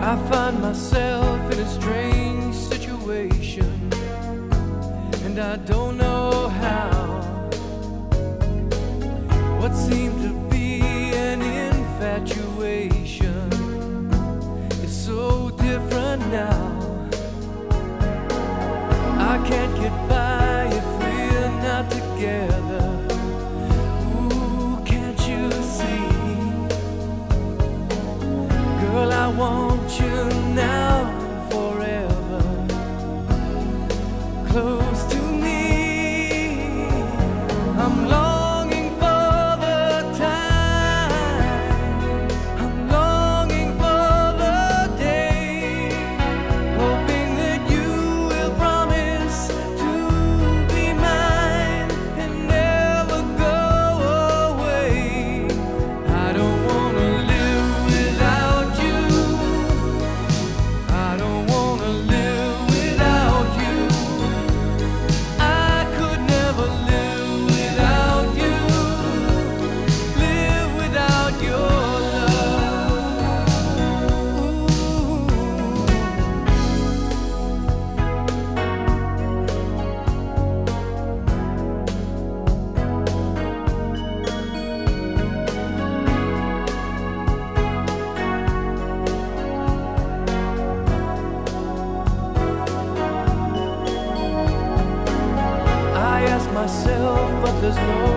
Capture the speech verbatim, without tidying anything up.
I find myself in a strange situation, and I don't know how. What seemed to be an infatuation is so different now. I can't get by if we're not together. Ooh, can't you see? Girl, I want you now, forever, close to me. I'm longing for the time, I'm longing for the day, hoping that you will promise to be mine and never go away. I don't wanna live without you, I don't wanna live without you. I could never live without you, live without your love. Ooh. I ask myself, but there's no